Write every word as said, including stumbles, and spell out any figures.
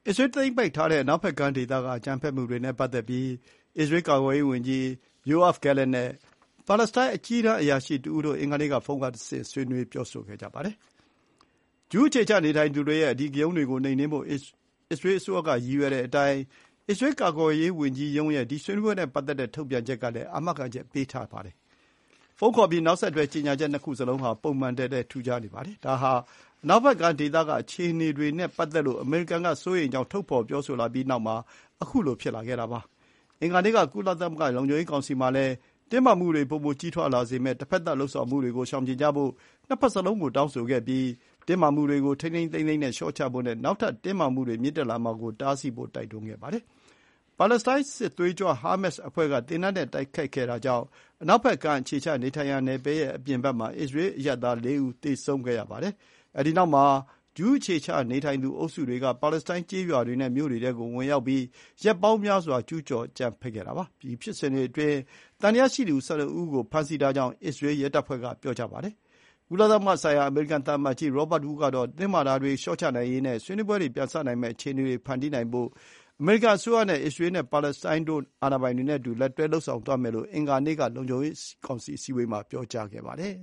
အစ္စရေးသိမ်းပိုက်ထားတဲ့အနောက်ဘက်ကမ်းဒေသကအကြမ်းဖက်မှုတွေနဲ့ပတ်သက်ပြီးအစ္စရေးကာကွယ်ရေးဝန်ကြီး Yoav Gallant နဲ့ပါလက်စတိုင်းအကြီးတန်းအရာရှိတဦးတို့အင်္ဂါနေ့ကဖုန်းကတဆင့်ဆွေးနွေးပြောဆိုခဲ့ကြပါတယ်။ ဂျူးအခြေချနေထိုင်သူတွေရဲ့အဓိကရုဏ်းတွေကိုနှိမ်နင်းဖို့အစ္စရေးအစိုးရကရည်ရွယ်တဲ့အတိုင်းအစ္စရေးကာကွယ်ရေးဝန်ကြီးရုံးရဲ့ဒီဆွေးနွေးပွဲနဲ့ပတ်သက်တဲ့ထုတ်ပြန်ချက်ကလည်းအာမခံချက်ပေးထားပါတယ်။ ဖုန်းခေါ်ပြီးနောက်ဆက်တွဲကြေညာချက်နှစ်ခုစလုံးဟာပုံမှန်ထက်လည်းထူးခြားနေပါတယ်။ ဒါဟာအနောက်ဘက်ကမ်းဒေသကအခြေအနေတွေနဲ့ပတ်သက်လို့အမေရိကန်ကစိုးရိမ်ကြောင်းထုတ်ဖော်ပြောဆိုလာပြီးနောက်မှာခုလိုဖြစ်လာခဲ့တာပါ။ အင်္ဂါနေ့ကကုလသမဂ္ဂလုံခြုံရေးကောင်စီမှာလည်းတင်းမာမှုတွေပိုမိုကြီးထွားလာစေမယ့်တဘက်သတ်လုပ်ဆောင်မှုတွေကိုရှောင်ကြဉ်ကြဖို့နှစ်ဘက်စလုံးကိုတောင်းဆိုခဲ့ပြီးတင်းမာမှုတွေကိုထိန်းထိန်းသိမ်းသိမ်းနဲ့လျှော့ချဖို့နဲ့နောက်ထပ်တင်းမာမှုတွေမြင့်တက်လာမှာကိုတားဆီးဖို့တိုက်တွန်းခဲ့ပါတယ်။ ပါလက်စတိုင်းစစ်သွေးကြွဟာမတ်စ်အဖွဲ့ကသေနတ်နဲ့တိုက်ခိုက်ခဲ့တာကြောင့်အနောက်ဘက်ကမ်းအခြေချနေထိုင်ရာနယ်ပယ်ရဲ့အပြင်ဘက်မှာအစ္စရေးအရပ်သားလေးဦးသေဆုံးခဲ့ရပါတယ်။ အဲဒီနောက်မှာဂျူးအခြေချနေထိုင်သူအုပ်စုတွေကပါလက်စတိုင်းကျေးရွာတွေနဲ့မြို့တွေထဲကိုဝင်ရောက်ပြီးရက်ပေါင်းများစွာကျူးကျော်အကြမ်းဖက်ခဲ့တာပါ။ ဒီဖြစ်စဉ်တွေအတွင်းသံသယရှိသူ ၁၂ ဦးကိုဖမ်းဆီးထားကြောင်းအစ္စရေးရဲတပ်ဖွဲ့ကပြောပါတယ်။ ကုလသမဂ္ဂဆိုင်ရာအမေရိကန်သံအမတ်ကြီး Robert Wood ကတော့ တင်းမာတာတွေလျှော့ချနိုင်ရေးနဲ့ဆွေးနွေးပွဲတွေပြန်စနိုင်မယ့်အခြေအနေတွေဖန်တီးနိုင်ဖို့အမေရိကန်အစိုးရနဲ့အစ္စရေးနဲ့ပါလက်စတိုင်းအာဏာပိုင်တွေနဲ့အတူလက်တွဲလုပ်ဆောင်သွားမယ်လို့အင်္ဂါနေ့ကလုံခြုံရေးကောင်စီအစည်းအဝေးမှာပြောကြားခဲ့ပါတယ်